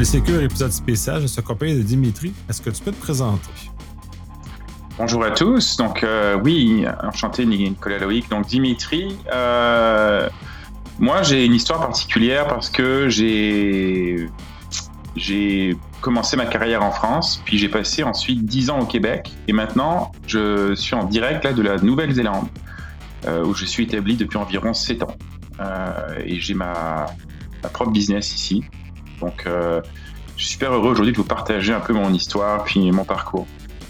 Polysécure, épisode spécial. Je suis accompagné de Dimitri. Est-ce que tu peux te présenter? Bonjour à tous. Donc, oui, enchanté Nicolas Loïc. Donc, Dimitri, moi, j'ai une histoire particulière parce que j'ai commencé ma carrière en France, puis j'ai passé ensuite 10 ans au Québec. Et maintenant, je suis en direct là, de la Nouvelle-Zélande, où je suis établi depuis environ 7 ans. Et j'ai ma propre business ici. Donc, je suis super heureux aujourd'hui de vous partager un peu mon histoire puis mon parcours.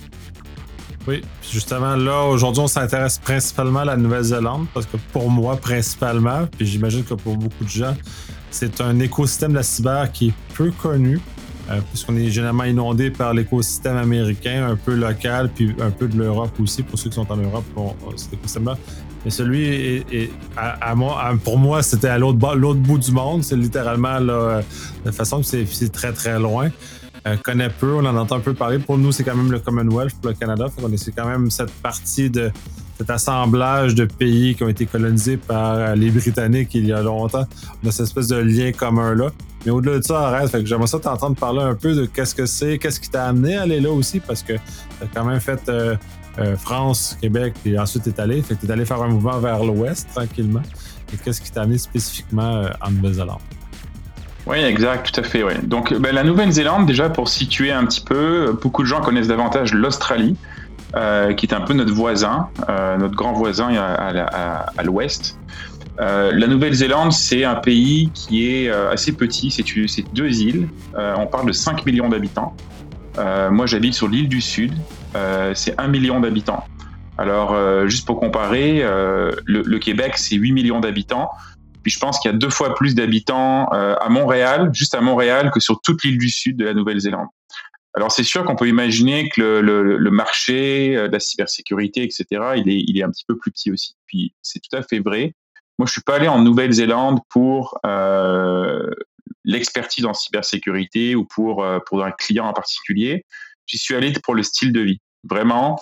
Oui, justement, là, aujourd'hui, on s'intéresse principalement à la Nouvelle-Zélande parce que pour moi, principalement, puis j'imagine que pour beaucoup de gens, c'est un écosystème de la cyber qui est peu connu, puisqu'on est généralement inondé par l'écosystème américain, un peu local, puis un peu de l'Europe aussi, pour ceux qui sont en Europe, cet écosystème-là. Mais celui, pour moi, c'était à l'autre bout du monde. C'est littéralement là, de façon que c'est très, très loin. Connaît peu, on en entend un peu parler. Pour nous, c'est quand même le Commonwealth pour le Canada. C'est quand même cette partie de cet assemblage de pays qui ont été colonisés par les Britanniques il y a longtemps. On a cette espèce de lien commun-là. Mais au-delà de ça, arrête. Fait que j'aimerais ça t'entendre parler un peu de qu'est-ce que c'est, qu'est-ce qui t'a amené à aller là aussi, parce que t'as quand même fait France, Québec, et ensuite t'es allé. Fait que t'es allé faire un mouvement vers l'ouest, tranquillement. Et qu'est-ce qui t'a amené spécifiquement en Nouvelle-Zélande? Oui, exact, tout à fait. Ouais. Donc, la Nouvelle-Zélande, déjà pour situer un petit peu, beaucoup de gens connaissent davantage l'Australie, qui est un peu notre voisin, notre grand voisin à l'ouest. La Nouvelle-Zélande, c'est un pays qui est assez petit, c'est 2 îles, on parle de 5 millions d'habitants. Moi, j'habite sur l'île du Sud, c'est 1 million d'habitants. Alors, juste pour comparer, le Québec, c'est 8 millions d'habitants. Puis je pense qu'il y a 2 fois plus d'habitants à Montréal, juste à Montréal, que sur toute l'île du Sud de la Nouvelle-Zélande. Alors c'est sûr qu'on peut imaginer que le marché de la cybersécurité, etc., il est un petit peu plus petit aussi. Puis c'est tout à fait vrai. Moi, je suis pas allé en Nouvelle-Zélande pour l'expertise en cybersécurité ou pour un client en particulier. J'y suis allé pour le style de vie. Vraiment,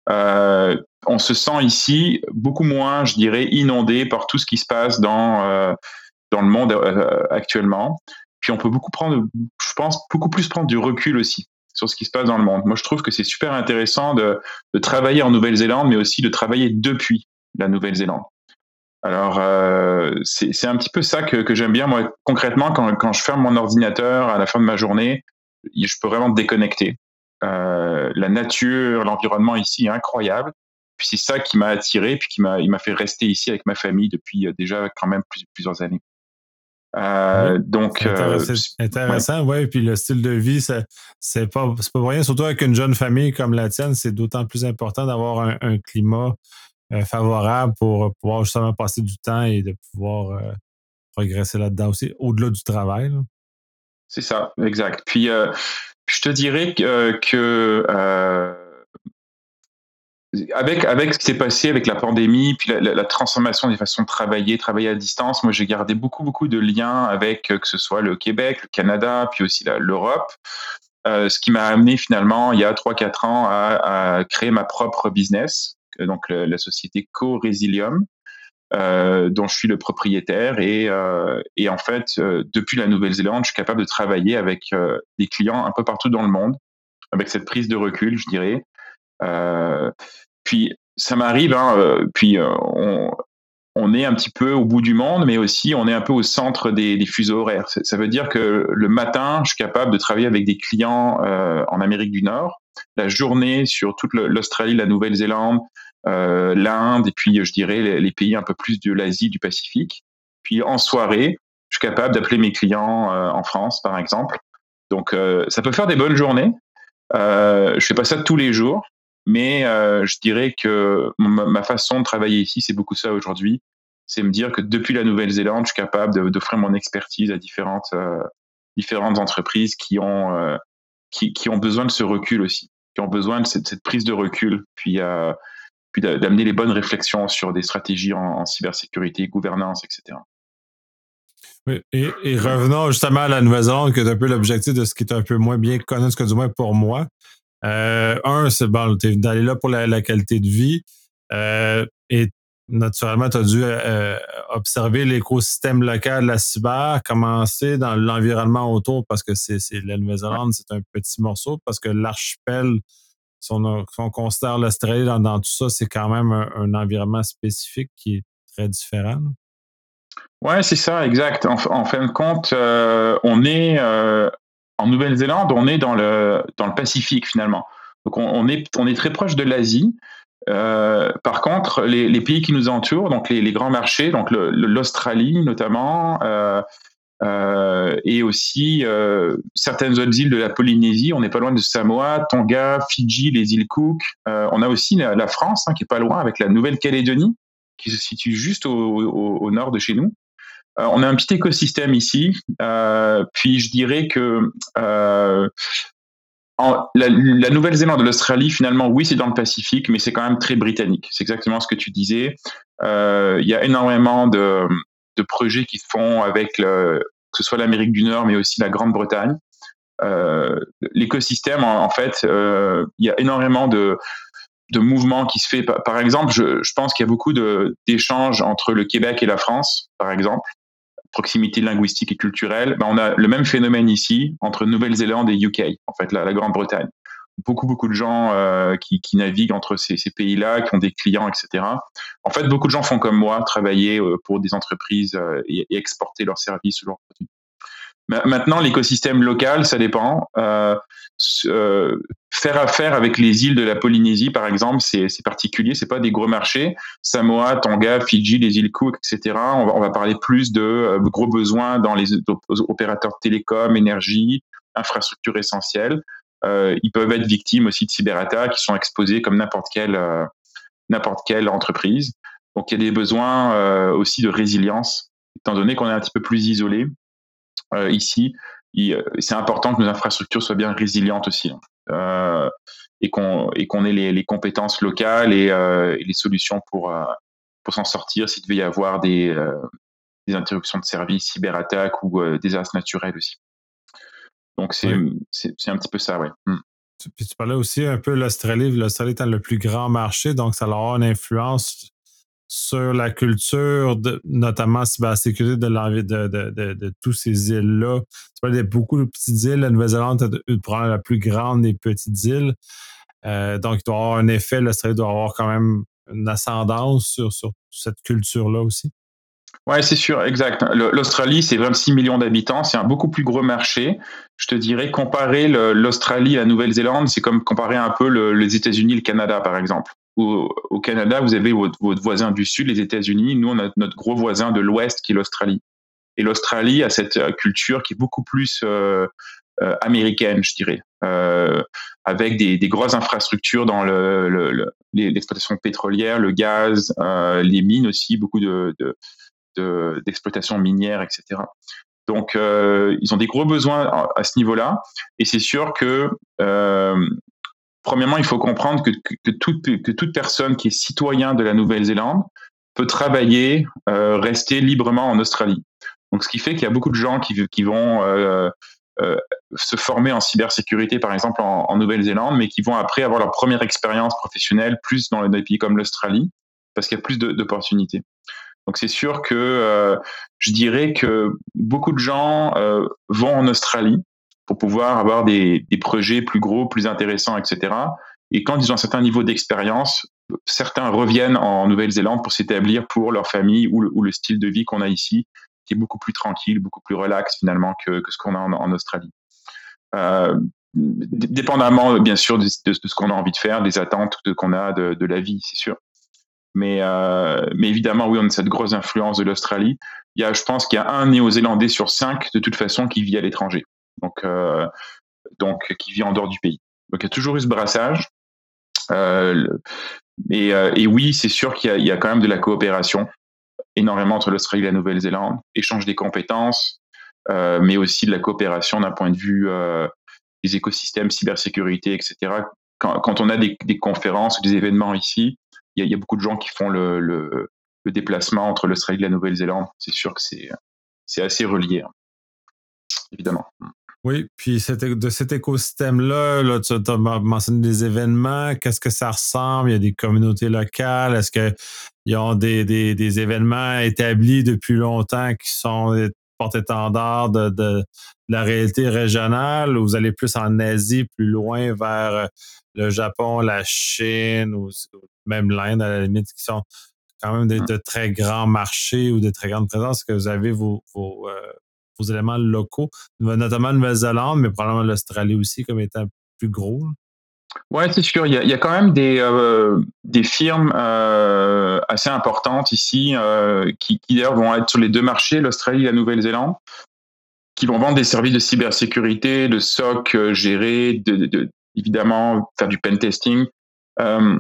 on se sent ici beaucoup moins, je dirais, inondé par tout ce qui se passe dans le monde actuellement. Puis on peut beaucoup plus prendre du recul aussi sur ce qui se passe dans le monde. Moi, je trouve que c'est super intéressant de travailler en Nouvelle-Zélande, mais aussi de travailler depuis la Nouvelle-Zélande. Alors, c'est un petit peu ça que j'aime bien. Moi, concrètement, quand je ferme mon ordinateur à la fin de ma journée, je peux vraiment déconnecter. La nature, l'environnement ici est incroyable. Puis c'est ça qui m'a attiré, puis il m'a fait rester ici avec ma famille depuis déjà quand même plusieurs années. Oui. Donc, c'est intéressant, ouais. Puis le style de vie, c'est pas pour rien. Surtout avec une jeune famille comme la tienne, c'est d'autant plus important d'avoir un climat favorable pour pouvoir justement passer du temps et de pouvoir progresser là-dedans aussi, au-delà du travail. Là. C'est ça, exact. Puis je te dirais que avec ce qui s'est passé avec la pandémie, puis la transformation des façons de travailler à distance, moi j'ai gardé beaucoup de liens avec que ce soit le Québec, le Canada, puis aussi l'Europe. Ce qui m'a amené finalement il y a 3-4 ans à créer ma propre business, donc la société Co-Resilium, dont je suis le propriétaire et en fait depuis la Nouvelle-Zélande, je suis capable de travailler avec des clients un peu partout dans le monde, avec cette prise de recul, je dirais. Puis ça m'arrive, on est un petit peu au bout du monde, mais aussi on est un peu au centre des fuseaux horaires. Ça veut dire que le matin, je suis capable de travailler avec des clients en Amérique du Nord, la journée sur toute l'Australie, la Nouvelle-Zélande, l'Inde, et puis je dirais les pays un peu plus de l'Asie, du Pacifique. Puis en soirée, je suis capable d'appeler mes clients en France, par exemple. Donc ça peut faire des bonnes journées. Je fais pas ça tous les jours, mais je dirais que ma façon de travailler ici, c'est beaucoup ça aujourd'hui. C'est me dire que depuis la Nouvelle-Zélande, je suis capable d'offrir mon expertise à différentes entreprises qui ont besoin de ce recul aussi, qui ont besoin de cette prise de recul, puis d'amener les bonnes réflexions sur des stratégies en cybersécurité, gouvernance, etc. Oui, et revenons justement à la Nouvelle-Zélande, qui est un peu l'objectif de ce qui est un peu moins bien connu, ce que du moins pour moi. C'est bon, t'es d'aller là pour la qualité de vie. Et naturellement, tu as dû observer l'écosystème local de la cyber, commencer dans l'environnement autour, parce que c'est la Ouais. Nouvelle-Zélande, c'est un petit morceau, parce que l'archipel, si on considère l'Australie dans tout ça, c'est quand même un environnement spécifique qui est très différent. Là. Ouais, c'est ça, exact. En fin de compte, on est en Nouvelle-Zélande, on est dans le Pacifique finalement. Donc on est très proche de l'Asie. Par contre, les pays qui nous entourent, donc les grands marchés, donc l'Australie notamment, et aussi certaines autres îles de la Polynésie. On n'est pas loin de Samoa, Tonga, Fidji, les îles Cook. On a aussi la France, hein, qui est pas loin, avec la Nouvelle-Calédonie, qui se situe juste au nord de chez nous. On a un petit écosystème ici. Puis je dirais que la Nouvelle-Zélande et l'Australie, finalement, oui, c'est dans le Pacifique, mais c'est quand même très britannique. C'est exactement ce que tu disais. Il y a énormément de projets qui se font avec que ce soit l'Amérique du Nord, mais aussi la Grande-Bretagne. L'écosystème, en fait, il y a énormément de mouvements qui se fait. Par exemple, je pense qu'il y a beaucoup d'échanges entre le Québec et la France, par exemple, proximité linguistique et culturelle. Ben, on a le même phénomène ici entre Nouvelle-Zélande et UK, en fait, la Grande-Bretagne. Beaucoup de gens qui naviguent entre ces pays-là, qui ont des clients, etc. En fait, beaucoup de gens font comme moi, travailler pour des entreprises et exporter leurs services ou leurs produits. Maintenant, l'écosystème local, ça dépend. Faire affaire avec les îles de la Polynésie, par exemple, c'est particulier. C'est pas des gros marchés. Samoa, Tonga, Fidji, les îles Cook, etc. On va parler plus de gros besoins dans les opérateurs de télécom, énergie, infrastructures essentielles. Ils peuvent être victimes aussi de cyberattaques, qui sont exposés comme n'importe quelle entreprise. Donc, il y a des besoins aussi de résilience, étant donné qu'on est un petit peu plus isolé ici. C'est important que nos infrastructures soient bien résilientes aussi, et qu'on ait les compétences locales et les solutions pour s'en sortir s'il devait y avoir des interruptions de service, cyberattaques ou désastres naturels aussi. Donc c'est Oui. un petit peu ça, ouais. Mm. Puis tu parlais aussi un peu de l'Australie. L'Australie étant le plus grand marché, donc ça va avoir une influence sur la culture, notamment cybersécurité de tous ces îles-là. Tu parles de beaucoup de petites îles. La Nouvelle-Zélande est probablement la plus grande des petites îles. Donc, il doit y avoir un effet. L'Australie doit avoir quand même une ascendance sur cette culture-là aussi. Ouais, c'est sûr, exact. L'Australie, c'est 26 millions d'habitants, c'est un beaucoup plus gros marché. Je te dirais, comparer l'Australie à la Nouvelle-Zélande, c'est comme comparer un peu les États-Unis et le Canada, par exemple. Au Canada, vous avez votre voisin du Sud, les États-Unis. Nous, on a notre gros voisin de l'Ouest, qui est l'Australie. Et l'Australie a cette culture qui est beaucoup plus américaine, je dirais, avec des grosses infrastructures dans l'exploitation pétrolière, le gaz, les mines aussi, beaucoup d'exploitation minière, etc. Donc, ils ont des gros besoins à ce niveau-là. Et c'est sûr que, premièrement, il faut comprendre que toute personne qui est citoyen de la Nouvelle-Zélande peut travailler, rester librement en Australie. Donc, ce qui fait qu'il y a beaucoup de gens qui vont euh, se former en cybersécurité, par exemple, en Nouvelle-Zélande, mais qui vont après avoir leur première expérience professionnelle plus dans des pays comme l'Australie, parce qu'il y a plus d'opportunités. Donc c'est sûr que je dirais que beaucoup de gens vont en Australie pour pouvoir avoir des projets plus gros, plus intéressants, etc. Et quand ils ont un certain niveau d'expérience, certains reviennent en Nouvelle-Zélande pour s'établir pour leur famille ou le style de vie qu'on a ici, qui est beaucoup plus tranquille, beaucoup plus relax finalement que ce qu'on a en Australie. Euh, Dépendamment bien sûr de ce qu'on a envie de faire, des attentes qu'on a de la vie, c'est sûr. Mais évidemment, oui, on a cette grosse influence de l'Australie. Je pense qu'il y a un Néo-Zélandais sur 5, de toute façon, qui vit à l'étranger. Donc, qui vit en dehors du pays. Donc, il y a toujours eu ce brassage. Euh, et oui, c'est sûr qu'il y a quand même de la coopération énormément entre l'Australie et la Nouvelle-Zélande, échange des compétences, mais aussi de la coopération d'un point de vue des écosystèmes, cybersécurité, etc. Quand on a des conférences ou des événements ici, il y a beaucoup de gens qui font le déplacement entre l'Australie et la Nouvelle-Zélande. C'est sûr que c'est assez relié, hein, évidemment. Oui, puis de cet écosystème-là, là, tu as mentionné des événements. Qu'est-ce que ça ressemble? Il y a des communautés locales. Est-ce que ils ont des événements établis depuis longtemps qui sont des porte-étendards de la réalité régionale, ou vous allez plus en Asie, plus loin vers le Japon, la Chine, ou même l'Inde à la limite, qui sont quand même de très grands marchés ou de très grandes présences, que vous avez vos éléments locaux, notamment Nouvelle-Zélande, mais probablement l'Australie aussi comme étant plus gros. Ouais, c'est sûr. Il y a quand même des firmes assez importantes ici qui d'ailleurs vont être sur les deux marchés, l'Australie et la Nouvelle-Zélande, qui vont vendre des services de cybersécurité, de SOC géré, évidemment faire du pen testing. Euh,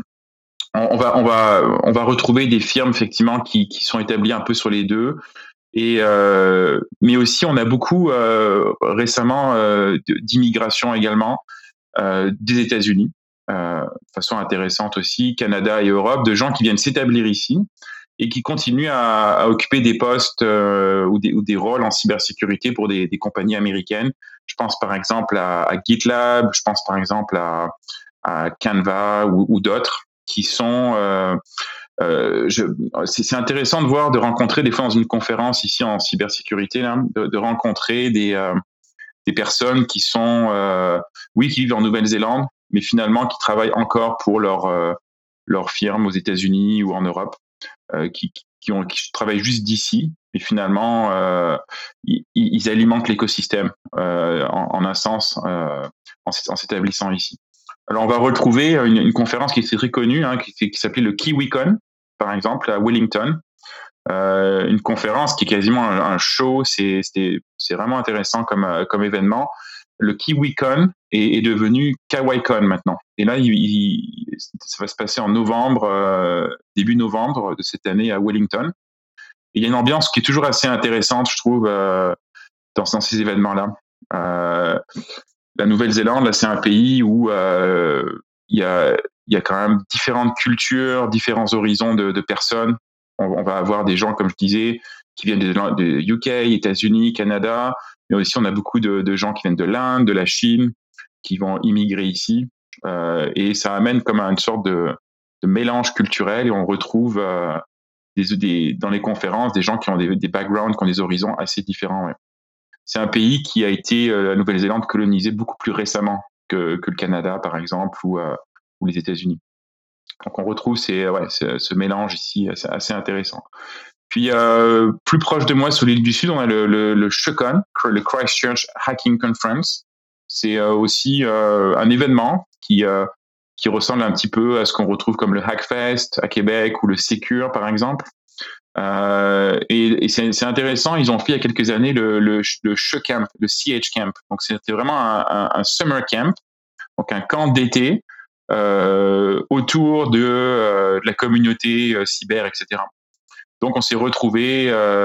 on va retrouver des firmes effectivement qui sont établies un peu sur les deux. Mais aussi, on a beaucoup récemment d'immigration également des États-Unis, de façon intéressante aussi, Canada et Europe, de gens qui viennent s'établir ici et qui continuent à occuper des postes ou des rôles en cybersécurité pour des compagnies américaines. Je pense par exemple à GitLab, je pense par exemple à Canva ou d'autres qui sont c'est intéressant de voir, de rencontrer des fois dans une conférence ici en cybersécurité, là, de rencontrer des personnes qui sont, oui, qui vivent en Nouvelle-Zélande, mais finalement qui travaillent encore pour leur firme aux États-Unis ou en Europe, qui travaillent juste d'ici, et finalement, ils alimentent l'écosystème en un sens en s'établissant ici. Alors, on va retrouver une conférence qui est très connue, hein, qui s'appelait le KiwiCon, par exemple, à Wellington. Une conférence qui est quasiment un show, c'est vraiment intéressant comme événement. Le KiwiCon est devenu KawaiCon maintenant. Et là, ça va se passer en novembre, début novembre de cette année à Wellington. Et il y a une ambiance qui est toujours assez intéressante, je trouve, dans ces événements-là. La Nouvelle-Zélande, là, c'est un pays où il y a quand même différentes cultures, différents horizons de personnes. On va avoir des gens, comme je disais, qui viennent de UK, États-Unis, Canada, mais aussi on a beaucoup de gens qui viennent de l'Inde, de la Chine, qui vont immigrer ici. Et ça amène comme une sorte de mélange culturel, et on retrouve dans les conférences des gens qui ont des backgrounds, qui ont des horizons assez différents. Ouais. C'est un pays qui a été, la Nouvelle-Zélande, colonisé beaucoup plus récemment que le Canada, par exemple, ou les États-Unis. Donc on retrouve ce mélange ici assez intéressant. Puis plus proche de moi, sur l'île du Sud, on a le CHECON, le Christchurch Hacking Conference. C'est aussi un événement qui ressemble un petit peu à ce qu'on retrouve comme le Hackfest à Québec ou le Secure, par exemple. Et c'est intéressant, ils ont fait il y a quelques années le CHECamp, le CH Camp. Donc c'était vraiment un summer camp, donc un camp d'été autour de la communauté cyber, etc. Donc on s'est retrouvé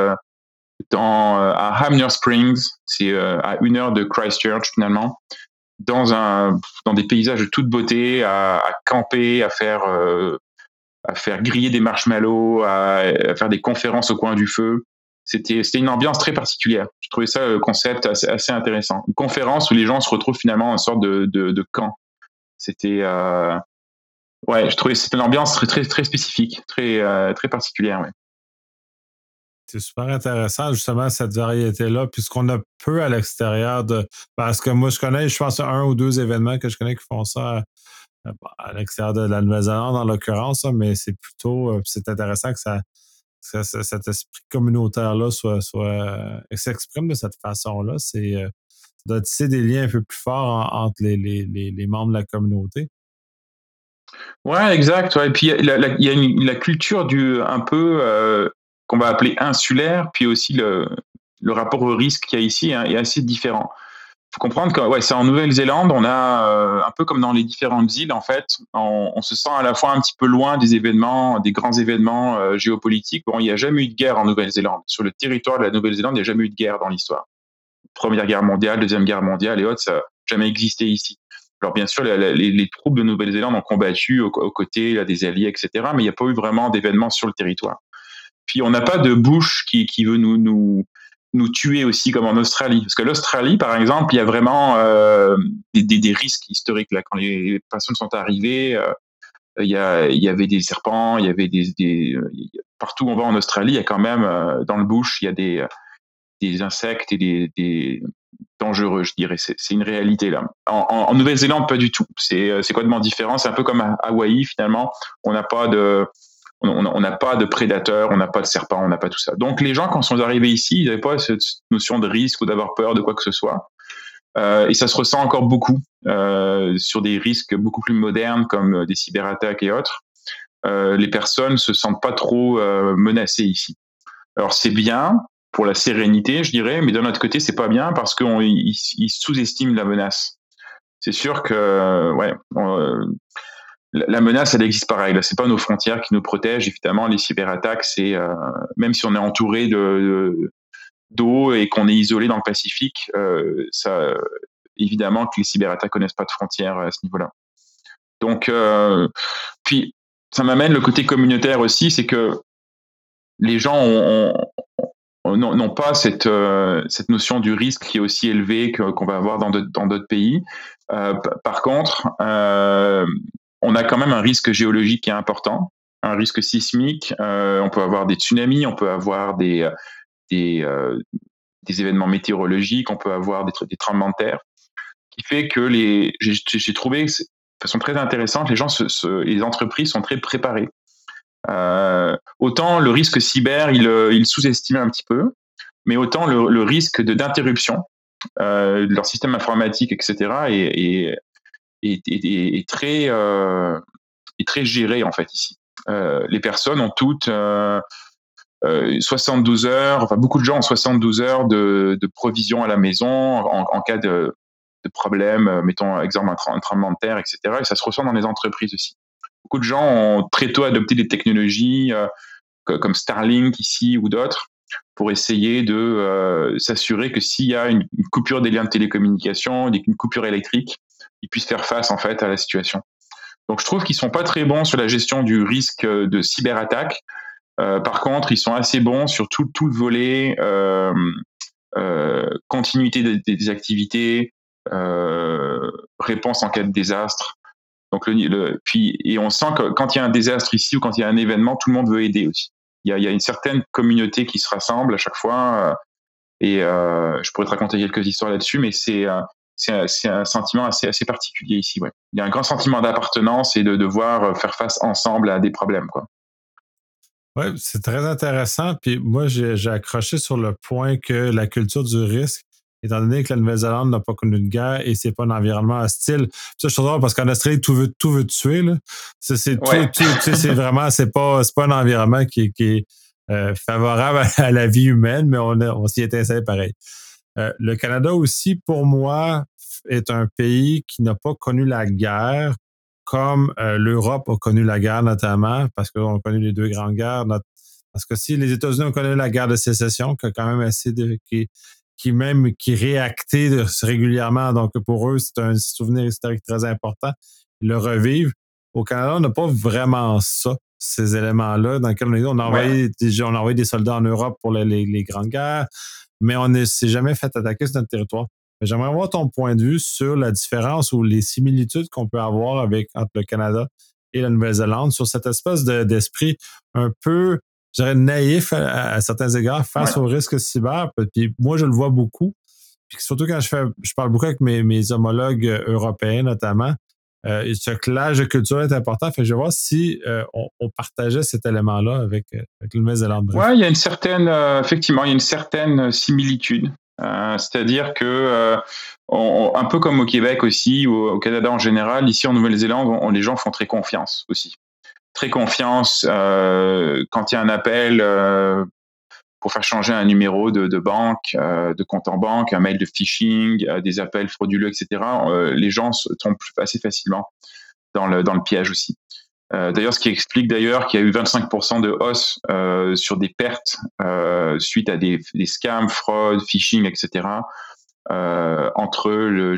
à Hamner Springs, c'est à 1 heure de Christchurch finalement, dans des paysages de toute beauté, à camper, à faire griller des marshmallows, à faire des conférences au coin du feu. C'était une ambiance très particulière. Je trouvais ça le concept assez intéressant. Une conférence où les gens se retrouvent finalement en sorte de camp. C'était ouais, je trouvais que c'était une ambiance très très très spécifique, très particulière. Ouais. C'est super intéressant, justement, cette variété-là, puisqu'on a peu à l'extérieur de. Parce que moi, je pense à un ou deux événements que je connais qui font ça à l'extérieur de la Nouvelle-Zélande, en l'occurrence, mais c'est plutôt. C'est intéressant que cet esprit communautaire-là s'exprime de cette façon-là. Ça doit tisser des liens un peu plus forts entre les membres de la communauté. Ouais, exact. Ouais. Et puis il y a la culture un peu qu'on va appeler insulaire, puis aussi le rapport au risque qu'il y a ici, hein, est assez différent. Faut comprendre que ouais, c'est en Nouvelle-Zélande, on a un peu comme dans les différentes îles, en fait, on se sent à la fois un petit peu loin des événements, des grands événements géopolitiques. Bon, il n'y a jamais eu de guerre en Nouvelle-Zélande. Sur le territoire de la Nouvelle-Zélande, il n'y a jamais eu de guerre dans l'histoire. Première guerre mondiale, Deuxième guerre mondiale et autres, ça n'a jamais existé ici. Alors bien sûr, les troupes de Nouvelle-Zélande ont combattu aux côtés là, des alliés, etc. Mais il n'y a pas eu vraiment d'événements sur le territoire. Puis on n'a pas de Bush qui veut nous tuer aussi comme en Australie. Parce que l'Australie, par exemple, il y a vraiment des risques historiques. Là, quand les personnes sont arrivées, il y avait des serpents, il y avait partout où on va en Australie, il y a quand même dans le bush, il y a des insectes et des dangereux, je dirais. C'est une réalité là. En Nouvelle-Zélande, pas du tout. C'est complètement différent. C'est un peu comme à Hawaï finalement. On n'a pas de on n'a pas de prédateurs, on n'a pas de serpents, on n'a pas tout ça. Donc les gens, quand ils sont arrivés ici, ils n'avaient pas cette notion de risque ou d'avoir peur de quoi que ce soit. Et ça se ressent encore beaucoup sur des risques beaucoup plus modernes comme des cyberattaques et autres. Les personnes se sentent pas trop menacées ici. Alors c'est bien pour la sérénité, je dirais, mais d'un autre côté, c'est pas bien parce qu'ils sous-estiment la menace. C'est sûr que la menace, elle existe pareil. Là, c'est pas nos frontières qui nous protègent. Évidemment, les cyberattaques, c'est même si on est entouré d'eau et qu'on est isolé dans le Pacifique, ça, évidemment que les cyberattaques connaissent pas de frontières à ce niveau-là. Donc, puis ça m'amène le côté communautaire aussi, c'est que les gens n'ont pas cette notion du risque qui est aussi élevée qu'on va avoir dans d'autres pays. Par contre, on a quand même un risque géologique qui est important, un risque sismique. On peut avoir des tsunamis, on peut avoir des événements météorologiques, on peut avoir des tremblements de terre, qui fait que j'ai trouvé de façon très intéressante, les entreprises sont très préparées. Autant le risque cyber, il sous-estime un petit peu, mais autant le risque d'interruption de leur système informatique, etc., est très géré en fait ici. Les personnes ont toutes 72 heures, enfin beaucoup de gens ont 72 heures de provision à la maison en cas de problème, mettons exemple un tremblement de terre, etc. Et ça se ressent dans les entreprises aussi. Beaucoup de gens ont très tôt adopté des technologies comme Starlink ici ou d'autres pour essayer de s'assurer que s'il y a une coupure des liens de télécommunication, une coupure électrique, ils puissent faire face en fait à la situation. Donc je trouve qu'ils sont pas très bons sur la gestion du risque de cyberattaque. Par contre, ils sont assez bons sur tout le volet continuité des activités, réponse en cas de désastre. Donc et on sent que quand il y a un désastre ici ou quand il y a un événement, tout le monde veut aider aussi. Il y a une certaine communauté qui se rassemble à chaque fois. Et je pourrais te raconter quelques histoires là-dessus, mais c'est un sentiment assez particulier ici. Ouais. Il y a un grand sentiment d'appartenance et de devoir faire face ensemble à des problèmes, quoi. Oui, c'est très intéressant. Puis moi, j'ai accroché sur le point que la culture du risque, étant donné que la Nouvelle-Zélande n'a pas connu de guerre et c'est pas un environnement hostile. Ça, je trouve drôle parce qu'en Australie, tout veut tuer. Là. C'est vraiment, c'est pas un environnement qui est favorable à la vie humaine, mais on s'y est installé pareil. Le Canada aussi, pour moi, est un pays qui n'a pas connu la guerre comme l'Europe a connu la guerre notamment, parce qu'on a connu les deux grandes guerres. Parce que si les États-Unis ont connu la guerre de sécession, qui a quand même qui réactait régulièrement, donc pour eux, c'est un souvenir historique très important. Ils le revivent. Au Canada, on n'a pas vraiment ça, ces éléments-là, dans lesquels on a envoyé des soldats en Europe pour les grandes guerres, mais on ne s'est jamais fait attaquer sur notre territoire. J'aimerais avoir ton point de vue sur la différence ou les similitudes qu'on peut avoir entre le Canada et la Nouvelle-Zélande sur cette espèce d'esprit un peu, je dirais, naïf à certains égards face aux risques cyber. Puis moi, je le vois beaucoup. Puis surtout quand je parle beaucoup avec mes homologues européens notamment, ce clash de culture est important. Fait que je vais voir si on partageait cet élément-là avec la Nouvelle-Zélande. Oui, il y a effectivement, il y a une certaine similitude. C'est-à-dire que un peu comme au Québec aussi, ou au Canada en général, ici en Nouvelle-Zélande, les gens font très confiance aussi. Très confiance quand il y a un appel pour faire changer un numéro de banque, de compte en banque, un mail de phishing, des appels frauduleux, etc. Les gens tombent assez facilement dans le piège aussi. D'ailleurs, ce qui explique d'ailleurs qu'il y a eu 25% de hausse sur des pertes suite à des scams, fraudes, phishing, etc. Entre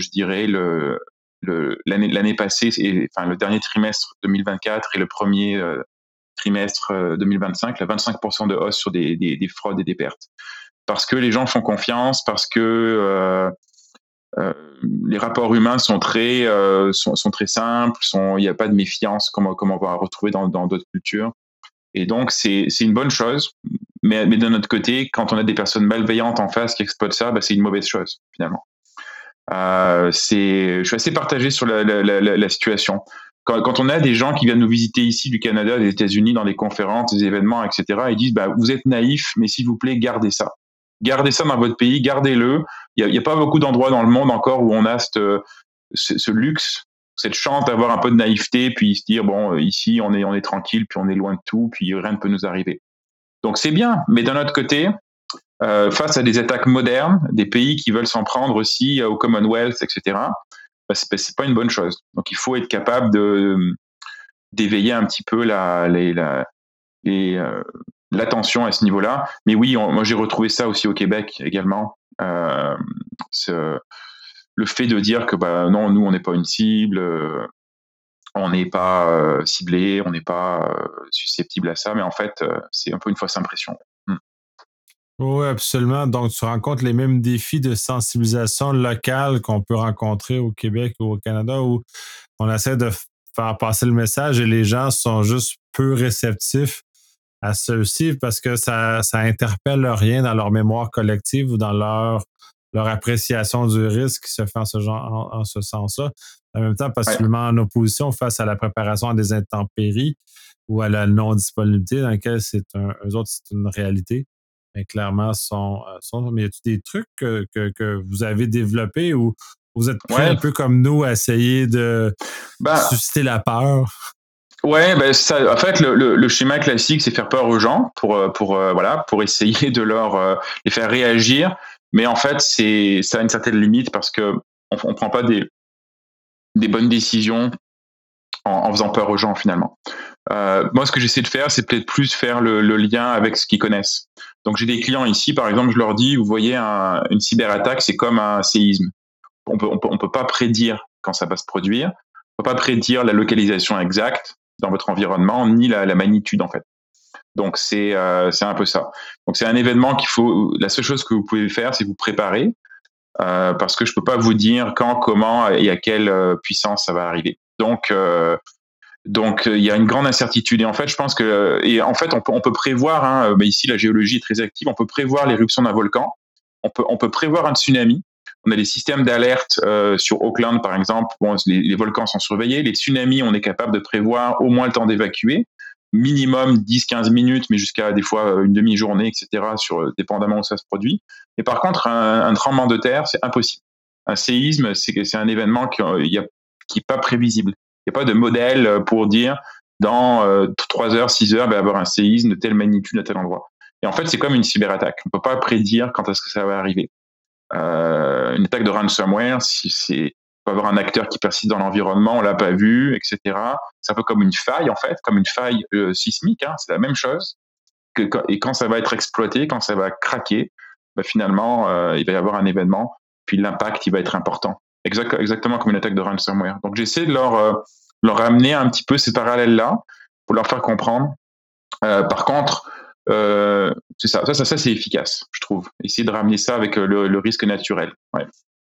l'année passée, le dernier trimestre 2024 et le premier trimestre 2025, là, 25% de hausse sur des fraudes et des pertes. Parce que les gens font confiance, parce que Euh, les rapports humains sont sont très simples, il n'y a pas de méfiance comme on va retrouver dans d'autres cultures. Et donc, c'est une bonne chose. Mais d'un autre côté, quand on a des personnes malveillantes en face qui exploitent ça, c'est une mauvaise chose, finalement. Je suis assez partagé sur la situation. Quand on a des gens qui viennent nous visiter ici du Canada, des États-Unis, dans des conférences, des événements, etc., ils disent, vous êtes naïfs, mais s'il vous plaît, gardez ça. Gardez ça dans votre pays, gardez-le. Il n'y a pas beaucoup d'endroits dans le monde encore où on a ce luxe, cette chance d'avoir un peu de naïveté, puis se dire, bon, ici, on est tranquille, puis on est loin de tout, puis rien ne peut nous arriver. Donc c'est bien, mais d'un autre côté, face à des attaques modernes, des pays qui veulent s'en prendre aussi au Commonwealth, etc., c'est pas une bonne chose. Donc il faut être capable d'éveiller un petit peu l'attention à ce niveau-là. Mais oui, moi j'ai retrouvé ça aussi au Québec également. Le fait de dire que non, nous on n'est pas une cible, on n'est pas ciblé, on n'est pas susceptible à ça, mais en fait c'est un peu une fausse impression. Oui, absolument. Donc, tu rencontres les mêmes défis de sensibilisation locale qu'on peut rencontrer au Québec ou au Canada où on essaie de faire passer le message et les gens sont juste peu réceptifs à ceux-ci parce que ça interpelle rien dans leur mémoire collective ou dans leur appréciation du risque qui se fait en ce sens-là. En même temps, possiblement en opposition face à la préparation à des intempéries ou à la non-disponibilité dans laquelle eux autres, c'est une réalité. Mais clairement, mais y a-t-il des trucs que vous avez développés ou vous êtes prêts un peu comme nous à essayer de susciter la peur? Ouais, en fait, le schéma classique, c'est faire peur aux gens pour essayer de les faire réagir. Mais en fait, ça a une certaine limite parce que on prend pas des bonnes décisions en faisant peur aux gens finalement. Moi, ce que j'essaie de faire, c'est peut-être plus faire le lien avec ce qu'ils connaissent. Donc, j'ai des clients ici, par exemple, je leur dis, vous voyez, une cyberattaque, c'est comme un séisme. On peut pas prédire quand ça va se produire. On peut pas prédire la localisation exacte dans votre environnement, ni la magnitude, en fait. Donc, c'est un peu ça. Donc, c'est un événement la seule chose que vous pouvez faire, c'est vous préparer, parce que je peux pas vous dire quand, comment et à quelle puissance ça va arriver. Donc, il y a une grande incertitude. Et en fait, je pense on peut prévoir, ici la géologie est très active, on peut prévoir l'éruption d'un volcan, on peut prévoir un tsunami. On a des systèmes d'alerte sur Auckland, par exemple. Bon, les volcans sont surveillés. Les tsunamis, on est capable de prévoir au moins le temps d'évacuer, minimum 10-15 minutes, mais jusqu'à des fois une demi-journée, etc., dépendamment où ça se produit. Et par contre, un tremblement de terre, c'est impossible. Un séisme, c'est un événement qui n'est pas prévisible. Il n'y a pas de modèle pour dire dans 3 heures, 6 heures, il va y avoir un séisme de telle magnitude à tel endroit. Et en fait, c'est comme une cyberattaque. On ne peut pas prédire quand est-ce que ça va arriver. Une attaque de ransomware, il peut avoir un acteur qui persiste dans l'environnement, on l'a pas vu, etc. C'est un peu comme une faille, en fait, comme une faille sismique, c'est la même chose. Et quand ça va être exploité, quand ça va craquer, finalement, il va y avoir un événement, puis l'impact, il va être important. Exactement comme une attaque de ransomware. Donc, j'essaie de leur amener un petit peu ces parallèles-là pour leur faire comprendre. Par contre, c'est ça c'est efficace, je trouve. Essayer de ramener ça avec le risque naturel. Ouais.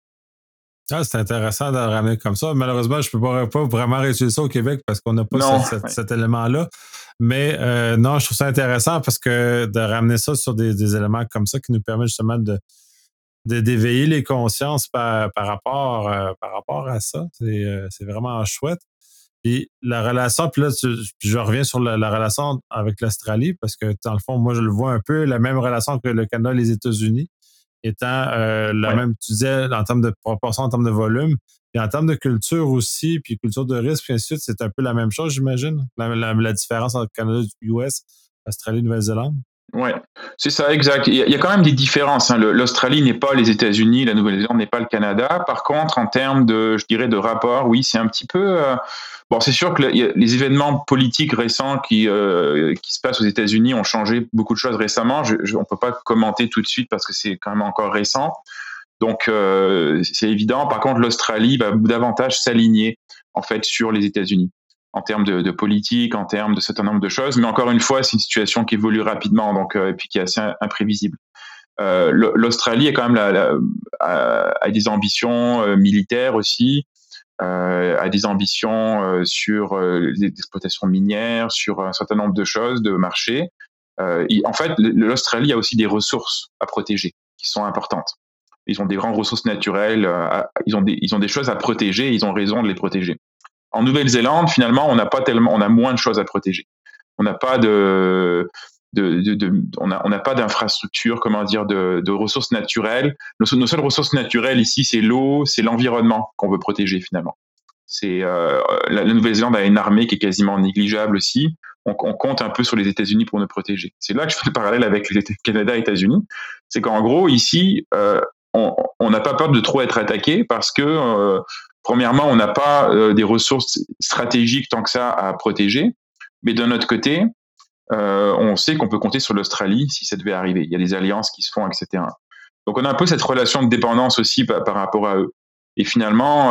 Ah, c'est intéressant de le ramener comme ça. Malheureusement, je ne peux pas vraiment réussir ça au Québec parce qu'on n'a pas cet élément-là. Mais non, je trouve ça intéressant parce que de ramener ça sur des éléments comme ça qui nous permettent justement d'éveiller les consciences par rapport à ça. C'est vraiment chouette. Puis la relation, puis là, je reviens sur la relation avec l'Australie parce que dans le fond, moi, je le vois un peu la même relation que le Canada et les États-Unis étant la même, tu disais, en termes de proportion, en termes de volume, et en termes de culture aussi, puis culture de risque, puis ainsi de suite, c'est un peu la même chose, j'imagine, la différence entre Canada, US, Australie, Nouvelle-Zélande. Ouais, c'est ça, exact. Il y a quand même des différences. L'Australie n'est pas les États-Unis, la Nouvelle-Zélande n'est pas le Canada. Par contre, en termes je dirais, de rapport, oui, c'est un petit peu. Bon, c'est sûr que les événements politiques récents qui se passent aux États-Unis ont changé beaucoup de choses récemment. On peut pas commenter tout de suite parce que c'est quand même encore récent. Donc, c'est évident. Par contre, l'Australie va davantage s'aligner en fait sur les États-Unis en termes de politique, en termes de certain nombre de choses. Mais encore une fois, c'est une situation qui évolue rapidement, donc et puis qui est assez imprévisible. L'Australie a quand même a des ambitions militaires aussi, a des ambitions sur les exploitations minières, sur un certain nombre de choses, de marchés. En fait, l'Australie a aussi des ressources à protéger qui sont importantes. Ils ont des grandes ressources naturelles, ils ont des choses à protéger, et ils ont raison de les protéger. En Nouvelle-Zélande, finalement, on a moins de choses à protéger. On n'a pas on n'a pas d'infrastructure, comment dire, de ressources naturelles. Nos seules ressources naturelles ici, c'est l'eau, c'est l'environnement qu'on veut protéger finalement. La Nouvelle-Zélande a une armée qui est quasiment négligeable aussi. On compte un peu sur les États-Unis pour nous protéger. C'est là que je fais le parallèle avec le Canada et les États-Unis. C'est qu'en gros, ici, on n'a pas peur de trop être attaqué parce que, premièrement, on n'a pas des ressources stratégiques tant que ça à protéger. Mais d'un autre côté, on sait qu'on peut compter sur l'Australie si ça devait arriver. Il y a des alliances qui se font, etc. Donc on a un peu cette relation de dépendance aussi par rapport à eux. Et finalement,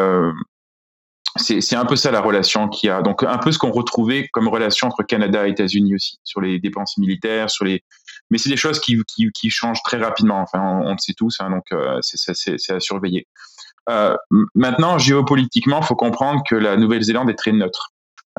c'est un peu ça la relation qu'il y a. Donc un peu ce qu'on retrouvait comme relation entre Canada et États-Unis aussi, sur les dépenses militaires, mais c'est des choses qui changent très rapidement. Enfin, on le sait tous, hein, donc c'est à surveiller. Maintenant, géopolitiquement, il faut comprendre que la Nouvelle-Zélande est très neutre.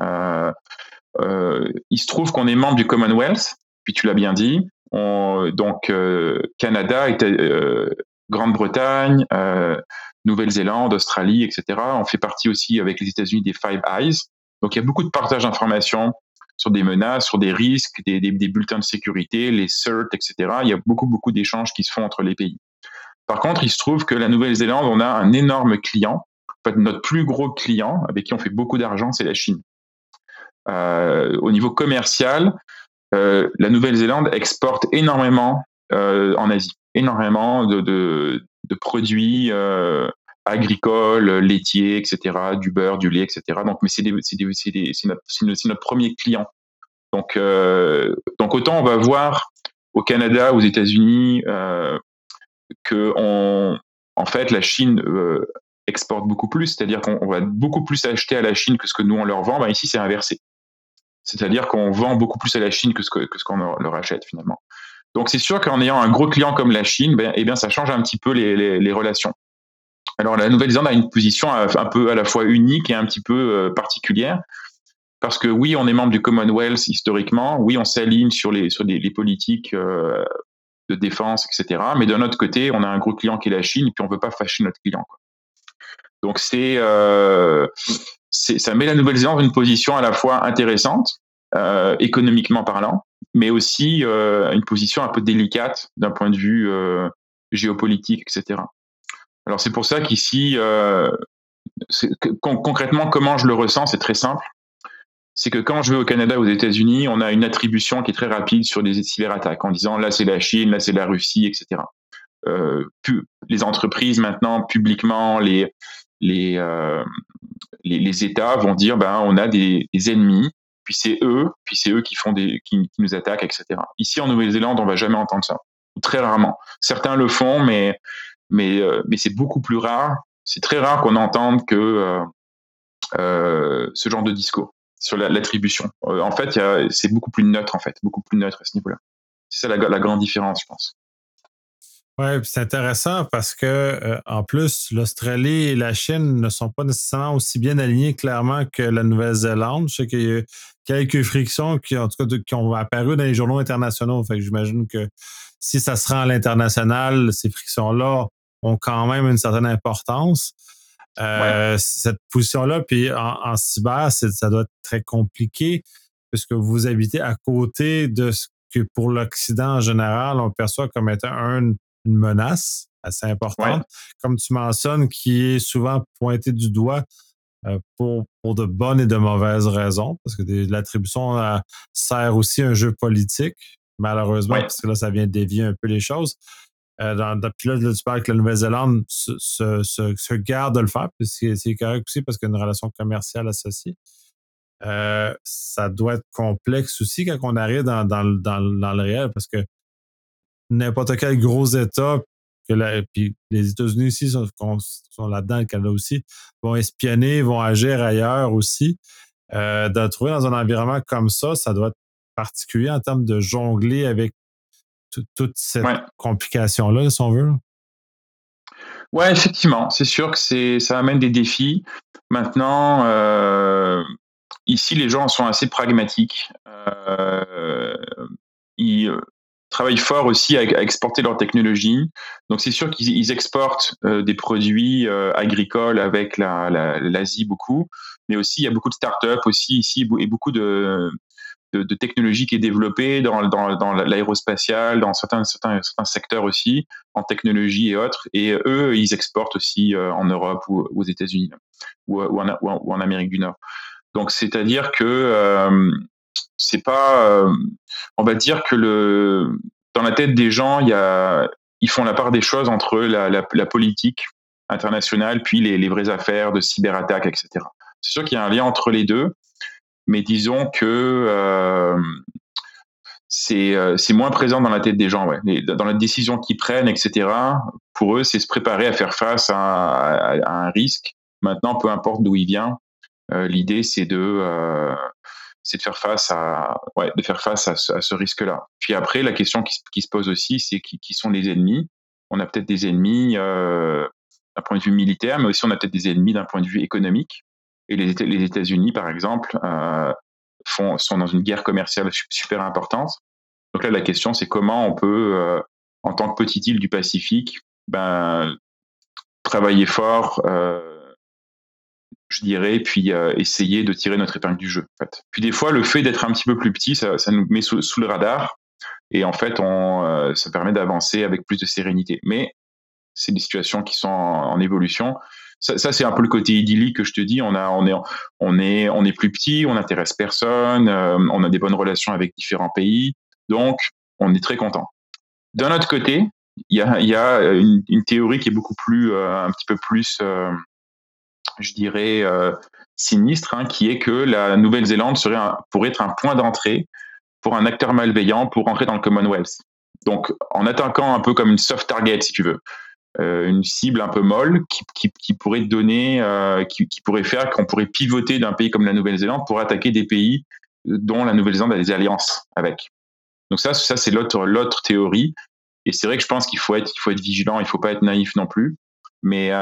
Il se trouve qu'on est membre du Commonwealth, puis tu l'as bien dit. Donc, Canada, Grande-Bretagne, Nouvelle-Zélande, Australie, etc. On fait partie aussi avec les États-Unis des Five Eyes. Donc, il y a beaucoup de partage d'informations sur des menaces, sur des risques, des bulletins de sécurité, les CERT, etc. Il y a beaucoup d'échanges qui se font entre les pays. Par contre, il se trouve que la Nouvelle-Zélande, on a un énorme client. En fait, notre plus gros client, avec qui on fait beaucoup d'argent, c'est la Chine. Au niveau commercial, la Nouvelle-Zélande exporte énormément en Asie, énormément de produits agricoles, laitiers, etc., du beurre, du lait, etc. Donc, mais c'est notre premier client. Donc autant on va voir au Canada, aux États-Unis, que en fait la Chine exporte beaucoup plus, c'est-à-dire qu'on va beaucoup plus acheter à la Chine que ce que nous on leur vend. Ben, ici c'est inversé. C'est-à-dire qu'on vend beaucoup plus à la Chine que ce qu'on leur achète finalement. Donc c'est sûr qu'en ayant un gros client comme la Chine, eh bien ça change un petit peu les relations. Alors la Nouvelle-Zélande a une position un peu à la fois unique et un petit peu particulière, parce que oui, on est membre du Commonwealth historiquement, oui, on s'aligne sur les politiques de défense, etc. Mais d'un autre côté, on a un gros client qui est la Chine, et puis on ne veut pas fâcher notre client, quoi. Donc ça met la Nouvelle-Zélande dans une position à la fois intéressante, économiquement parlant, mais aussi une position un peu délicate d'un point de vue géopolitique, etc. Alors c'est pour ça qu'ici, concrètement, comment je le ressens, c'est très simple. C'est que quand je vais au Canada ou aux États-Unis, on a une attribution qui est très rapide sur des cyberattaques, en disant là c'est la Chine, là c'est la Russie, etc. Les entreprises maintenant, publiquement, les États vont dire on a des ennemis, puis c'est eux qui nous attaquent, etc. Ici en Nouvelle-Zélande, on va jamais entendre ça, très rarement. Certains le font, mais c'est beaucoup plus rare. C'est très rare qu'on entende que ce genre de discours sur l'attribution. En fait, c'est beaucoup plus neutre, beaucoup plus neutre à ce niveau-là. C'est ça la grande différence, je pense. Oui, c'est intéressant parce que, en plus, l'Australie et la Chine ne sont pas nécessairement aussi bien alignés clairement que la Nouvelle-Zélande. Je sais qu'il y a eu quelques frictions en tout cas, qui ont apparu dans les journaux internationaux. Fait que j'imagine que si ça se rend à l'international, ces frictions-là ont quand même une certaine importance. Cette position-là, puis en cyber, ça doit être très compliqué puisque vous habitez à côté de ce que pour l'Occident en général, on perçoit comme étant une menace assez importante, comme tu mentionnes, qui est souvent pointée du doigt pour de bonnes et de mauvaises raisons, parce que l'attribution sert aussi un jeu politique, malheureusement, parce que là, ça vient dévier un peu les choses. Puis là, tu parles que la Nouvelle-Zélande se garde de le faire, puis c'est correct aussi parce qu'il y a une relation commerciale associée. Ça doit être complexe aussi quand on arrive dans le réel, parce que n'importe quel gros État, puis les États-Unis aussi sont là-dedans, le Canada aussi, vont espionner, vont agir ailleurs aussi. De trouver dans un environnement comme ça doit être particulier en termes de jongler avec toute cette Ouais. complication-là, si on veut. Ouais, effectivement, c'est sûr que ça amène des défis. Maintenant, ici, les gens sont assez pragmatiques. Ils travaillent fort aussi à exporter leur technologie. Donc, c'est sûr qu'ils exportent des produits agricoles avec l'Asie beaucoup, mais aussi il y a beaucoup de startups aussi ici et beaucoup de technologie qui est développée dans l'aérospatial, dans certains secteurs aussi, en technologie et autres. Et eux, ils exportent aussi en Europe ou aux États-Unis ou en Amérique du Nord. Donc, c'est-à-dire que c'est pas, on va dire que dans la tête des gens, ils font la part des choses entre la politique internationale, puis les vraies affaires de cyberattaques, etc. C'est sûr qu'il y a un lien entre les deux, mais disons que c'est moins présent dans la tête des gens, ouais. Dans la décision qu'ils prennent, etc. Pour eux, c'est se préparer à faire face à un risque. Maintenant, peu importe d'où il vient, l'idée c'est de faire face à ce risque-là. Puis après, la question qui se pose aussi, c'est qui sont les ennemis. On a peut-être des ennemis d'un point de vue militaire, mais aussi on a peut-être des ennemis d'un point de vue économique. Et les États-Unis, par exemple, sont dans une guerre commerciale super importante. Donc là, la question, c'est comment on peut, en tant que petite île du Pacifique, ben, travailler fort, je dirais, puis essayer de tirer notre épingle du jeu. En fait. Puis des fois, le fait d'être un petit peu plus petit, ça nous met sous le radar, et en fait, ça permet d'avancer avec plus de sérénité. Mais c'est des situations qui sont en évolution. Ça, c'est un peu le côté idyllique que je te dis. On est plus petit, on n'intéresse personne, on a des bonnes relations avec différents pays, donc on est très content. D'un autre côté, il y a une théorie qui est beaucoup plus, un petit peu plus, je dirais, sinistre, hein, qui est que la Nouvelle-Zélande pourrait être un point d'entrée pour un acteur malveillant pour entrer dans le Commonwealth. Donc, en attaquant un peu comme une soft target, si tu veux, une cible un peu molle qui pourrait donner, qui pourrait faire qu'on pourrait pivoter d'un pays comme la Nouvelle-Zélande pour attaquer des pays dont la Nouvelle-Zélande a des alliances avec. Donc ça c'est l'autre théorie. Et c'est vrai que je pense qu'il faut être vigilant, il faut pas être naïf non plus. Mais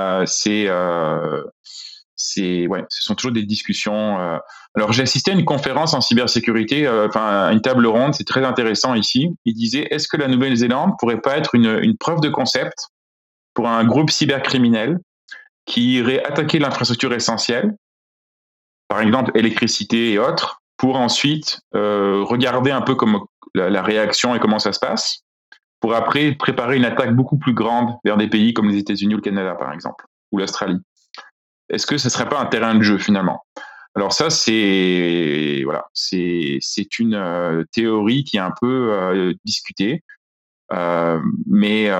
ouais, ce sont toujours des discussions. Alors j'ai assisté à une conférence en cybersécurité, à une table ronde, c'est très intéressant ici. Il disait, est-ce que la Nouvelle-Zélande pourrait pas être une preuve de concept pour un groupe cybercriminel qui irait attaquer l'infrastructure essentielle, par exemple électricité et autres, pour ensuite regarder un peu comme la réaction et comment ça se passe, pour après préparer une attaque beaucoup plus grande vers des pays comme les États-Unis ou le Canada, par exemple, ou l'Australie. Est-ce que ce serait pas un terrain de jeu finalement? Alors ça, c'est une théorie qui est un peu discutée, mais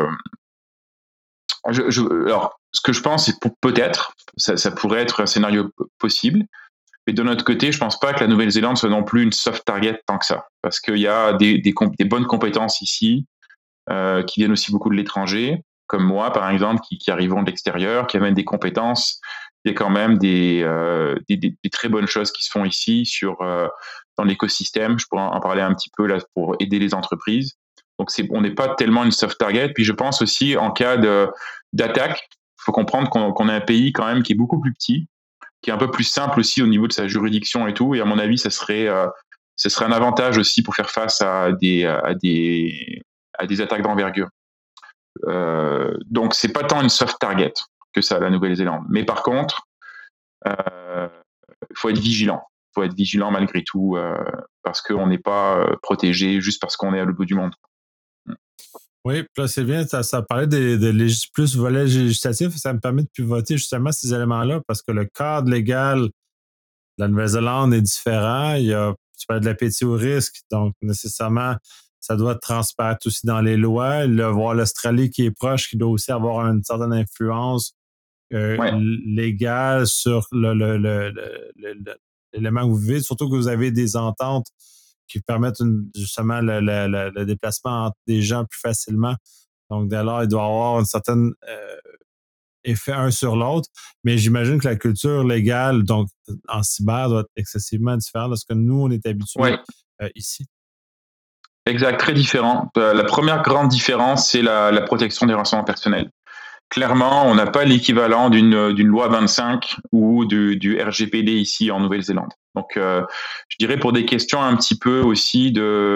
alors ce que je pense, c'est peut-être ça pourrait être un scénario possible. Mais de notre côté, je pense pas que la Nouvelle-Zélande soit non plus une soft target tant que ça, parce qu'il y a des bonnes compétences ici qui viennent aussi beaucoup de l'étranger, comme moi par exemple, qui arrivons de l'extérieur, qui amènent des compétences. Il y a quand même des très bonnes choses qui se font ici dans l'écosystème. Je pourrais en parler un petit peu là pour aider les entreprises. Donc on n'est pas tellement une soft target. Puis je pense aussi en cas d'attaque, il faut comprendre qu'on est un pays quand même qui est beaucoup plus petit, qui est un peu plus simple aussi au niveau de sa juridiction et tout. Et à mon avis, ce serait un avantage aussi pour faire face à des attaques d'envergure. Donc c'est pas tant une soft target que ça, la Nouvelle-Zélande. Mais par contre, il faut être vigilant. Il faut être vigilant malgré tout parce qu'on n'est pas protégé juste parce qu'on est à l'autre bout du monde. Oui, puis là, c'est bien, ça parlait plus volet législatif, ça me permet de pivoter justement ces éléments-là parce que le cadre légal de la Nouvelle-Zélande est différent. Tu parles de l'appétit au risque, donc nécessairement, ça doit transparaître aussi dans les lois. Voir l'Australie qui est proche, qui doit aussi avoir une certaine influence légale sur l'élément que vous vivez, surtout que vous avez des ententes qui permettent justement le déplacement entre des gens plus facilement. Donc, dès lors, il doit y avoir un certain effet un sur l'autre. Mais j'imagine que la culture légale, donc en cyber, doit être excessivement différente de ce que nous, on est habitués ici. Exact, très différent. La première grande différence, c'est la protection des renseignements personnels. Clairement, on n'a pas l'équivalent d'une loi 25 ou du RGPD ici en Nouvelle-Zélande. Donc, je dirais pour des questions un petit peu aussi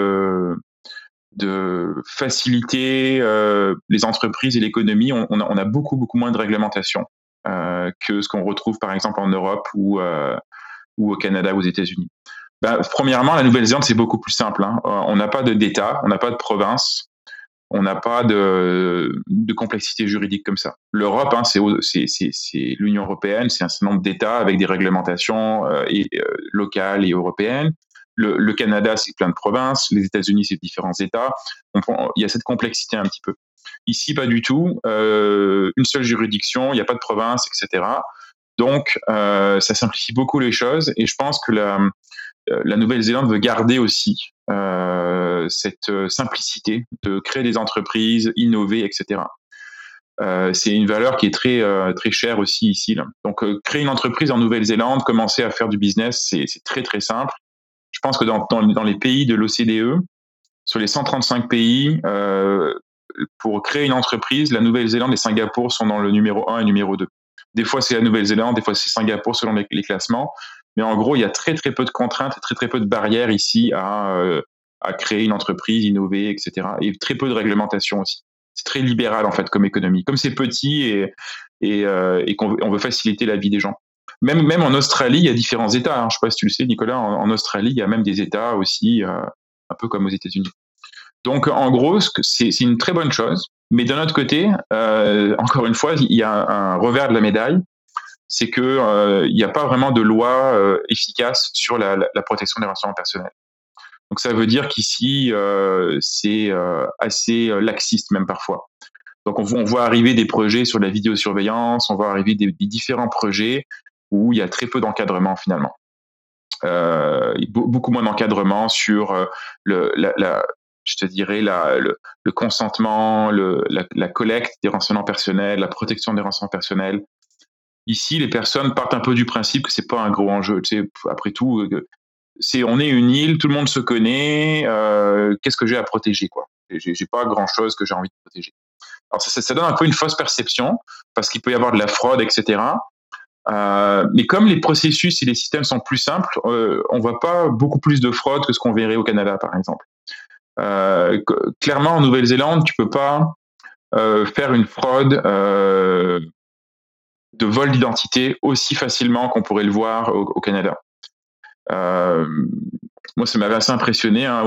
de faciliter les entreprises et l'économie, on a beaucoup, beaucoup moins de réglementation que ce qu'on retrouve par exemple en Europe ou au Canada ou aux États-Unis. Bah, premièrement, la Nouvelle-Zélande, c'est beaucoup plus simple. Hein. On n'a pas d'État, on n'a pas de province, on n'a pas de complexité juridique comme ça. L'Europe, hein, c'est l'Union européenne, c'est un certain nombre d'États avec des réglementations locales et européennes. Le Canada, c'est plein de provinces. Les États-Unis, c'est différents États. Il y a cette complexité un petit peu. Ici, pas du tout. Une seule juridiction, il n'y a pas de province, etc. Donc, ça simplifie beaucoup les choses. Et je pense que la Nouvelle-Zélande veut garder aussi cette simplicité de créer des entreprises, innover, etc. C'est une valeur qui est très chère aussi ici. Là. Donc, créer une entreprise en Nouvelle-Zélande, commencer à faire du business, c'est très très simple. Je pense que dans les pays de l'OCDE, sur les 135 pays, pour créer une entreprise, la Nouvelle-Zélande et Singapour sont dans le numéro 1 et numéro 2. Des fois, c'est la Nouvelle-Zélande, des fois, c'est Singapour selon les classements. Mais en gros, il y a très, très peu de contraintes, très, très peu de barrières ici à créer une entreprise, innover, etc. Et très peu de réglementation aussi. C'est très libéral, en fait, comme économie. Comme c'est petit et qu'on veut faciliter la vie des gens. Même en Australie, il y a différents États. Hein. Je ne sais pas si tu le sais, Nicolas, en Australie, il y a même des États aussi, un peu comme aux États-Unis. Donc, en gros, c'est une très bonne chose. Mais d'un autre côté, encore une fois, il y a un revers de la médaille, c'est que il n'y a pas vraiment de loi efficace sur la protection des renseignements personnels. Donc, ça veut dire qu'ici, c'est assez laxiste même parfois. Donc, on voit arriver des projets sur la vidéosurveillance, on voit arriver des différents projets où il y a très peu d'encadrement finalement. Beaucoup moins d'encadrement sur je te dirais, le consentement, la collecte des renseignements personnels, la protection des renseignements personnels. Ici, les personnes partent un peu du principe que c'est pas un gros enjeu. Tu sais, après tout, on est une île, tout le monde se connaît. Qu'est-ce que j'ai à protéger, quoi? J'ai pas grand-chose que j'ai envie de protéger. Alors ça donne un peu une fausse perception parce qu'il peut y avoir de la fraude, etc. Mais comme les processus et les systèmes sont plus simples, on voit pas beaucoup plus de fraude que ce qu'on verrait au Canada, par exemple. Clairement, en Nouvelle-Zélande, tu peux pas faire une fraude de vol d'identité aussi facilement qu'on pourrait le voir au Canada. Moi, ça m'avait assez impressionné hein,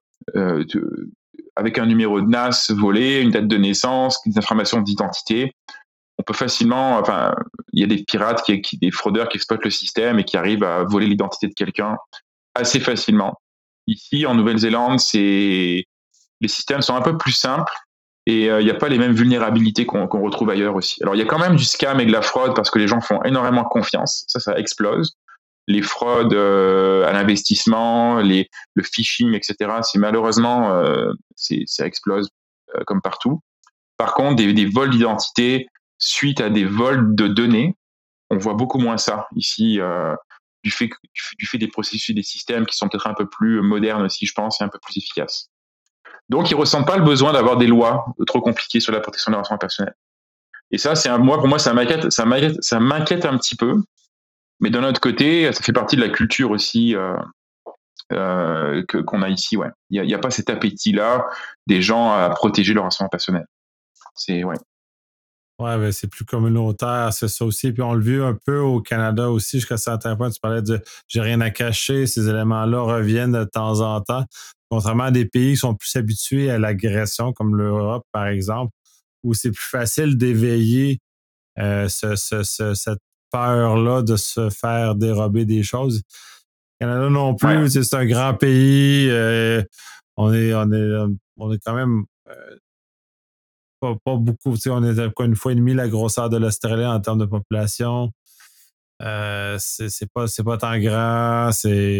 avec un numéro de NAS volé, une date de naissance, des informations d'identité. On peut facilement, enfin, il y a des pirates, des fraudeurs qui exploitent le système et qui arrivent à voler l'identité de quelqu'un assez facilement. Ici, en Nouvelle-Zélande, les systèmes sont un peu plus simples et il n'y a pas les mêmes vulnérabilités qu'on retrouve ailleurs aussi. Alors, il y a quand même du scam et de la fraude parce que les gens font énormément confiance. Ça explose. Les fraudes à l'investissement, le phishing, etc. C'est malheureusement, ça explose comme partout. Par contre, des vols d'identité suite à des vols de données, on voit beaucoup moins ça ici, du fait des processus et des systèmes qui sont peut-être un peu plus modernes aussi, je pense, et un peu plus efficaces. Donc, ils ne ressentent pas le besoin d'avoir des lois trop compliquées sur la protection des renseignements personnels. Et ça, pour moi, ça m'inquiète un petit peu. Mais d'un autre côté, ça fait partie de la culture aussi qu'on a ici. Ouais. Il n'y a pas cet appétit-là des gens à protéger leur renseignement personnel. Ouais. Ouais, ben c'est plus communautaire, c'est ça aussi. Puis on le vu un peu au Canada aussi, jusqu'à certains points. Tu parlais de j'ai rien à cacher, ces éléments-là reviennent de temps en temps. Contrairement à des pays qui sont plus habitués à l'agression, comme l'Europe, par exemple, où c'est plus facile d'éveiller cette peur-là de se faire dérober des choses. Le Canada non plus, Ouais. c'est un grand pays. On est quand même pas beaucoup. On est quoi, une fois et demie la grosseur de l'Australie en termes de population. C'est pas tant grand.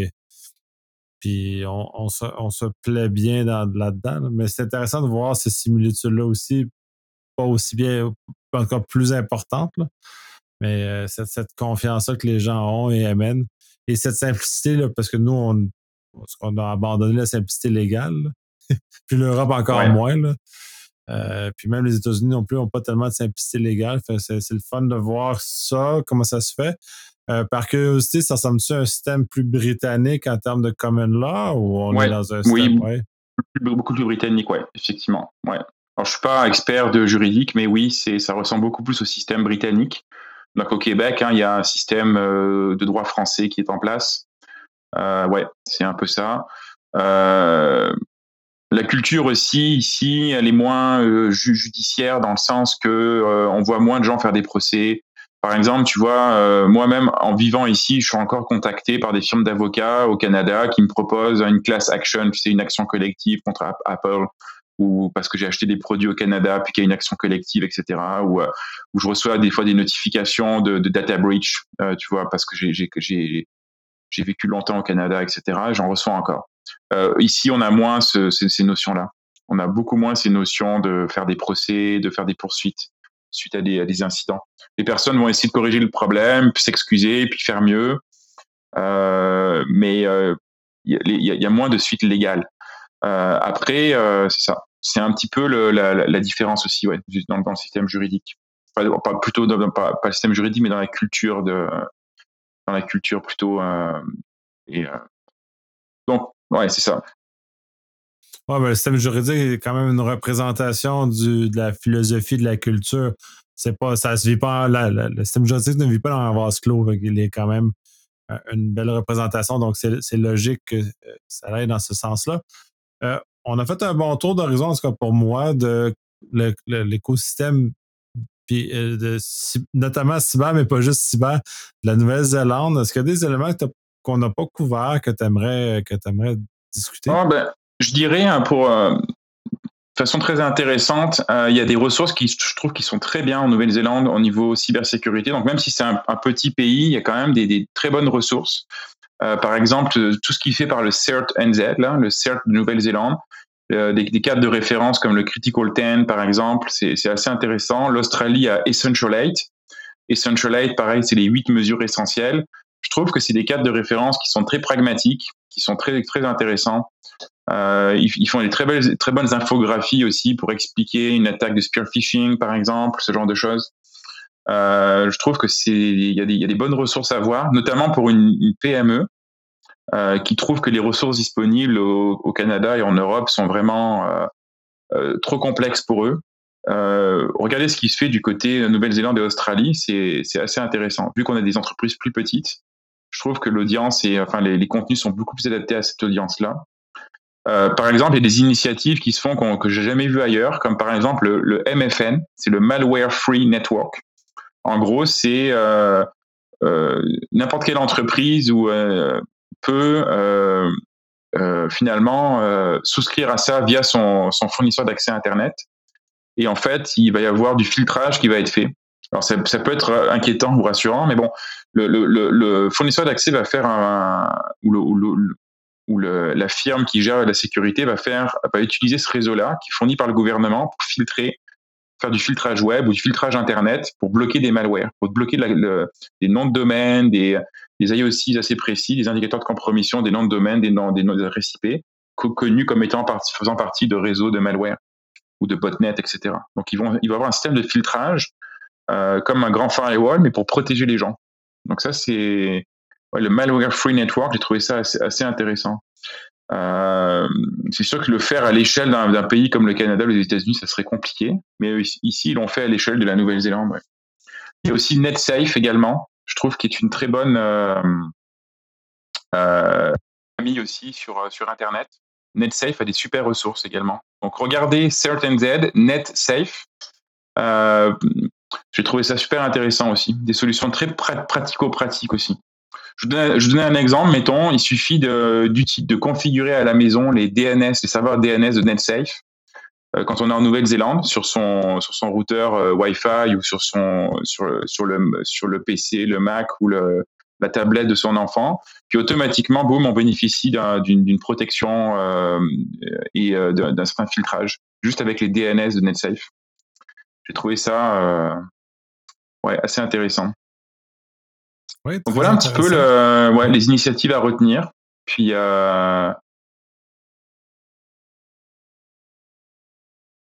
Puis on se plaît bien là-dedans. Mais c'est intéressant de voir ces similitudes-là aussi, pas aussi bien, en tout cas plus importantes. Là. Mais cette confiance-là que les gens ont et amènent. Et cette simplicité, là, parce que nous, on a abandonné la simplicité légale. Là. puis l'Europe encore Ouais. moins. Là. Puis même les États-Unis non plus n'ont pas tellement de simplicité légale. Fait que c'est le fun de voir ça, comment ça se fait. Par curiosité, ça ressemble-tu à un système plus britannique en termes de common law ou on est Ouais. dans un système. Oui, Ouais. beaucoup plus britannique, ouais, effectivement. Ouais. Alors, je suis pas expert de juridique, mais oui, ça ressemble beaucoup plus au système britannique. Donc, au Québec, il y a un système de droit français qui est en place. Ouais, c'est un peu ça. La culture aussi, ici, elle est moins judiciaire dans le sens que on voit moins de gens faire des procès. Par exemple, tu vois, moi-même, en vivant ici, je suis encore contacté par des firmes d'avocats au Canada qui me proposent une class action, tu sais, une action collective contre Apple, ou parce que j'ai acheté des produits au Canada, puis qu'il y a une action collective, etc. Ou je reçois des fois des notifications de data breach, tu vois, parce que j'ai vécu longtemps au Canada, etc. Et j'en reçois encore. Ici, on a moins ces notions-là. On a beaucoup moins ces notions de faire des procès, de faire des poursuites suite à des incidents. Les personnes vont essayer de corriger le problème, puis s'excuser, puis faire mieux. Mais il y a moins de suites légales. Après, c'est ça. C'est un petit peu la différence aussi, ouais, dans le système juridique. Pas plutôt pas le système juridique, mais dans la culture plutôt. Et, donc, ouais, c'est ça. Ouais, ben, le système juridique est quand même une représentation de la philosophie de la culture. C'est pas, ça se vit pas, le système juridique ne vit pas dans un vase clos. Il est quand même une belle représentation. Donc, c'est logique que ça aille dans ce sens-là. On a fait un bon tour d'horizon, en tout cas pour moi, de l'écosystème, puis notamment cyber, mais pas juste cyber, de la Nouvelle-Zélande. Est-ce qu'il y a des éléments qu'on n'a pas couverts que tu aimerais discuter? Oh, ben, je dirais, de façon très intéressante, il y a des ressources qui, je trouve, qui sont très bien en Nouvelle-Zélande au niveau cybersécurité. Donc, même si c'est un petit pays, il y a quand même des très bonnes ressources. Par exemple, tout ce qui est fait par le CERT-NZ, là, le CERT de Nouvelle-Zélande, des cadres de référence comme le Critical 10, par exemple, c'est assez intéressant. L'Australie a Essential 8. Essential 8, pareil, c'est les 8 mesures essentielles. Je trouve que c'est des cadres de référence qui sont très pragmatiques, qui sont très, très intéressants. Ils font des très bonnes infographies aussi pour expliquer une attaque de spear phishing, par exemple, ce genre de choses. Je trouve que il y a des bonnes ressources à voir, notamment pour une PME qui trouve que les ressources disponibles au Canada et en Europe sont vraiment trop complexes pour eux. Regardez ce qui se fait du côté Nouvelle-Zélande et Australie, c'est assez intéressant. Vu qu'on a des entreprises plus petites, je trouve que l'audience enfin les contenus sont beaucoup plus adaptés à cette audience-là. Par exemple, il y a des initiatives qui se font que j'ai jamais vues ailleurs, comme par exemple le MFN, c'est le Malware Free Network. En gros, c'est n'importe quelle entreprise peut finalement souscrire à ça via son fournisseur d'accès Internet. Et en fait, il va y avoir du filtrage qui va être fait. Alors ça peut être inquiétant ou rassurant, mais bon, le fournisseur d'accès va faire la firme qui gère la sécurité va utiliser ce réseau-là qui est fourni par le gouvernement pour faire du filtrage web ou du filtrage internet pour bloquer des malwares, pour bloquer des noms de domaine, des IOCs assez précis, des indicateurs de compromission, des noms de domaine, des adresses IP, connus comme faisant partie de réseaux de malware ou de botnet, etc. Donc il va y avoir un système de filtrage comme un grand firewall, mais pour protéger les gens. Donc ça, c'est le Malware Free Network, j'ai trouvé ça assez intéressant. C'est sûr que le faire à l'échelle d'un pays comme le Canada ou les États-Unis, ça serait compliqué, mais ici, ils l'ont fait à l'échelle de la Nouvelle-Zélande. Ouais. Il y a aussi NetSafe également, je trouve qu'il est une très bonne amie aussi sur Internet. NetSafe a des super ressources également. Donc regardez CertainZ, NetSafe. J'ai trouvé ça super intéressant aussi. Des solutions très pratico-pratiques aussi. Je vous donne un exemple, mettons, il suffit de configurer à la maison les serveurs DNS de NetSafe. Quand on est en Nouvelle-Zélande, sur son routeur Wi-Fi ou sur le PC, le Mac ou la tablette de son enfant, puis automatiquement, boum, on bénéficie d'une protection et d'un certain filtrage, juste avec les DNS de NetSafe. J'ai trouvé ça assez intéressant. Oui, Donc voilà un petit peu les initiatives à retenir. Puis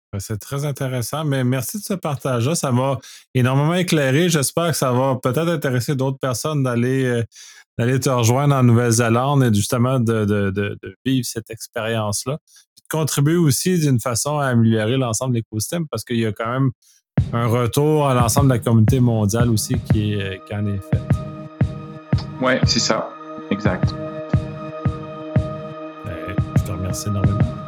C'est très intéressant, mais merci de ce partage-là. Ça m'a énormément éclairé. J'espère que ça va peut-être intéresser d'autres personnes d'aller te rejoindre en Nouvelle-Zélande et justement de vivre cette expérience-là. Puis de contribuer aussi d'une façon à améliorer l'ensemble de l'écosystème parce qu'il y a quand même un retour à l'ensemble de la communauté mondiale aussi qui en est fait. Ouais, c'est ça. Exact. Je te remercie énormément.